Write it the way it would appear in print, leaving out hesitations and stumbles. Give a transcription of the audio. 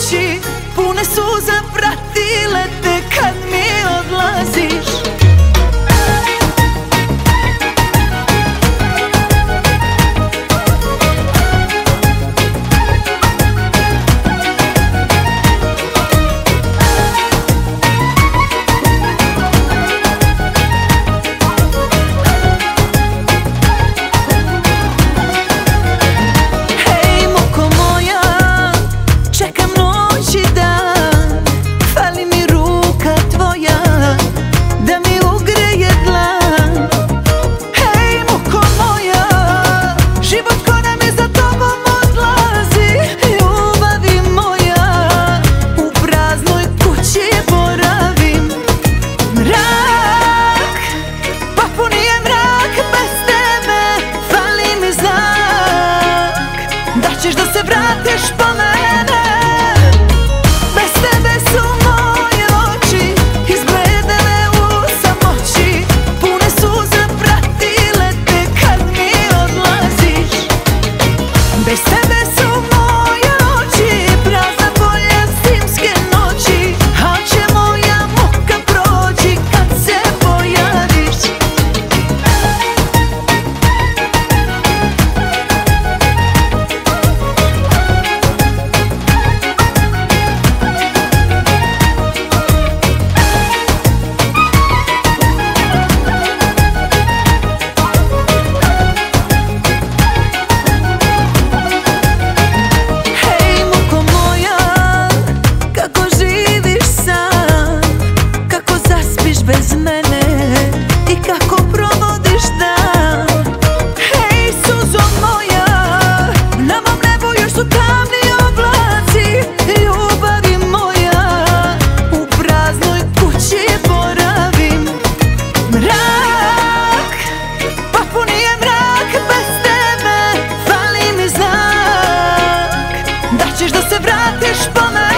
oči pune suza pratile te kad mi odlaziš. Ćeš da se vratiš po mene. Bez tebe su moje oči izgledale u samoći, pune suza pratile te kad mi odlaziš. Bez tebe su moje oči prazna polja zimske noći, al će moja muka proći kad se pojaviš. Bez mene i kako provodiš dan. Hej, suzo moja, na mom nebu još su tamni oblaci. Ljubavi moja, u praznoj kući boravim. Mrak, pa puni je mrak, bez tebe fali mi znak. Da ćeš da se vratiš po mene.